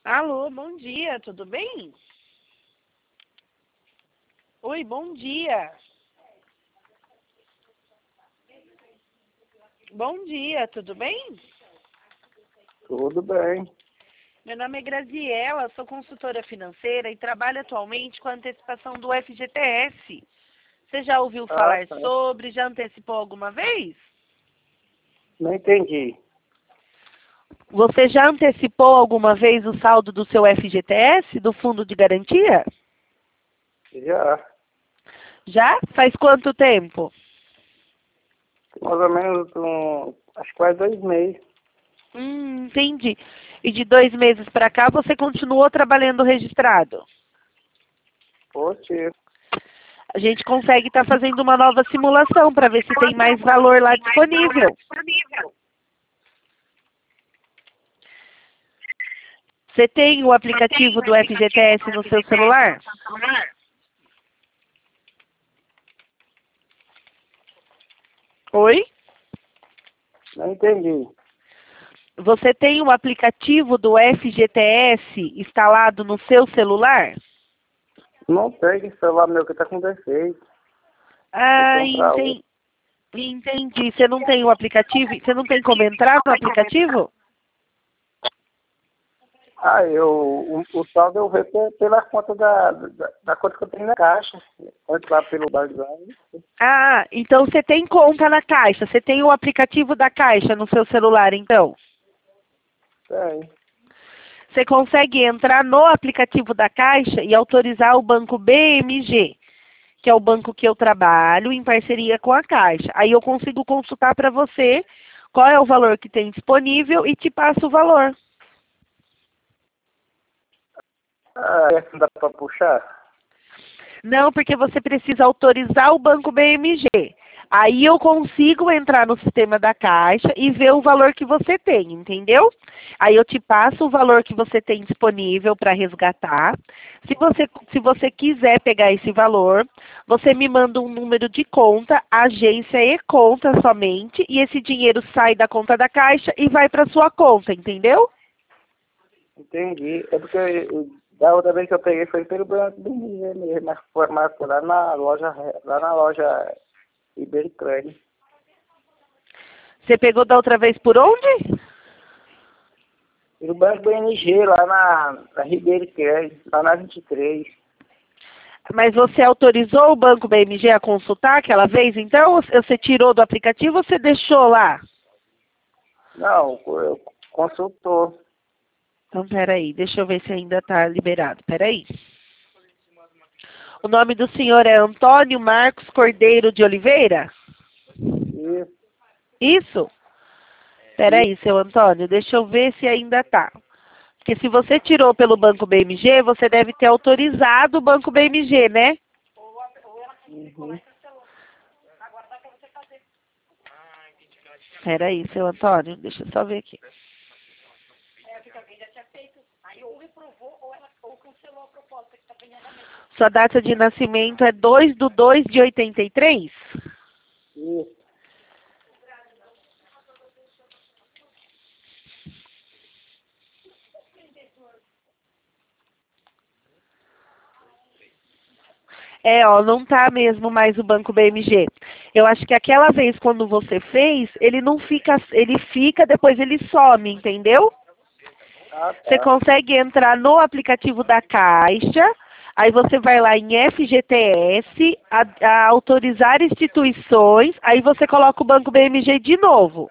Alô, bom dia, tudo bem? Oi, bom dia. Bom dia, tudo bem? Tudo bem. Meu nome é Graziela, sou consultora financeira e trabalho atualmente com a antecipação do FGTS. Você já ouviu Ah, falar tá. sobre? Já antecipou alguma vez? Não entendi. Você já antecipou alguma vez o saldo do seu FGTS, do Fundo de Garantia? Já. Já? Faz quanto tempo? Mais ou menos acho que quase 2 meses. Entendi. E de 2 meses para cá você continuou trabalhando registrado? Poxa, A gente consegue estar fazendo uma nova simulação para ver se tem mais valor lá disponível. Você tem o aplicativo do FGTS no seu celular? Oi? não entendi. Você tem o aplicativo do FGTS instalado no seu celular? Não tem celular meu que tá com defeito. Vou Ah, comprar outro. entendi. Você não tem o aplicativo? Você não tem como entrar no aplicativo? O saldo eu vejo pela conta da conta que eu tenho na caixa. Pode lá pelo banco. Ah, então você tem conta na Caixa. Você tem o aplicativo da Caixa no seu celular, então? Tem. Você consegue entrar no aplicativo da Caixa e autorizar o banco BMG, que é o banco que eu trabalho em parceria com a Caixa. Aí eu consigo consultar para você qual é o valor que tem disponível e te passo o valor. Essa dá pra puxar? Não, porque você precisa autorizar o banco BMG. Aí eu consigo entrar no sistema da Caixa e ver o valor que você tem, entendeu? Aí eu te passo o valor que você tem disponível para resgatar. Se você quiser pegar esse valor, você me manda um número de conta, agência e conta somente, e esse dinheiro sai da conta da Caixa e vai para sua conta, entendeu? Entendi. É porque da outra vez que eu peguei foi pelo banco do Mineiro mesmo, mas foi lá na loja Ibericred. Você pegou da outra vez por onde? Pelo banco BNG, lá na Ribeiro Cred, lá na 23. Mas você autorizou o banco BMG a consultar aquela vez, então? Ou você tirou do aplicativo ou você deixou lá? Não, eu consultou. Então, peraí, deixa eu ver se ainda está liberado. Peraí. O nome do senhor é Antônio Marcos Cordeiro de Oliveira? E, Isso? e, Peraí, seu Antônio, deixa eu ver se ainda tá. Porque se você tirou pelo banco BMG, você deve ter autorizado o banco BMG, né? uhum. Peraí, seu Antônio, deixa eu só ver aqui. Sua data de nascimento é 2/2 de 83? E, É, ó, não tá mesmo mais o banco BMG. Eu acho que aquela vez quando você fez, ele não fica, ele fica, depois ele some, entendeu? Você tá. consegue entrar no aplicativo da Caixa, aí você vai lá em FGTS, a autorizar instituições, aí você coloca o banco BMG de novo.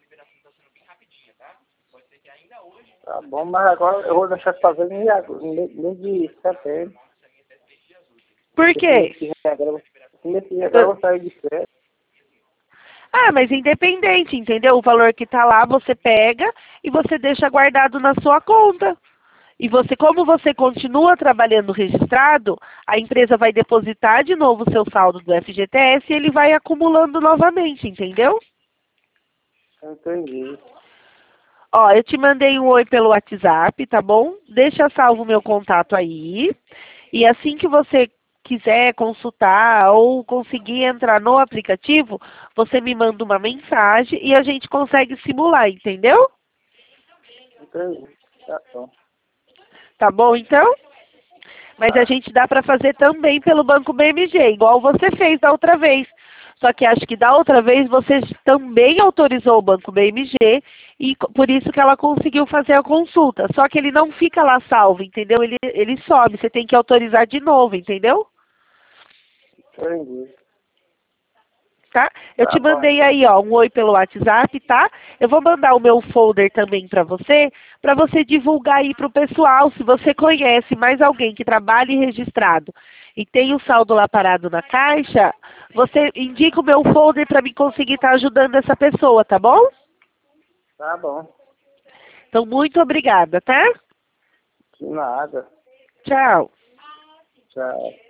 Tá bom, mas agora eu vou deixar fazer mês de setembro. Por Esse mês quê? que vem agora, esse mês que vem agora eu vou sair de férias. Ah, mas independente, entendeu? O valor que tá lá, você pega e você deixa guardado na sua conta. E você, como você continua trabalhando registrado, a empresa vai depositar de novo o seu saldo do FGTS e ele vai acumulando novamente, entendeu? Entendi. Ó, eu te mandei um oi pelo WhatsApp, tá bom? Deixa salvo o meu contato aí. E assim que você quiser consultar ou conseguir entrar no aplicativo, você me manda uma mensagem e a gente consegue simular, entendeu? Entendi. Tá bom. Tá bom, então? Mas a gente dá para fazer também pelo Banco BMG, igual você fez da outra vez. Só que acho que da outra vez você também autorizou o Banco BMG e por isso que ela conseguiu fazer a consulta. Só que ele não fica lá salvo, entendeu? Ele sobe, você tem que autorizar de novo, entendeu? Entendi. Tá? Eu Tá te bom. mandei aí, ó, um oi pelo WhatsApp, tá? Eu vou mandar o meu folder também para você divulgar aí para o pessoal, se você conhece mais alguém que trabalhe registrado e tem o saldo lá parado na caixa, você indica o meu folder para mim conseguir estar ajudando essa pessoa, tá bom? Tá bom. Então, muito obrigada, tá? De nada. Tchau. Tchau.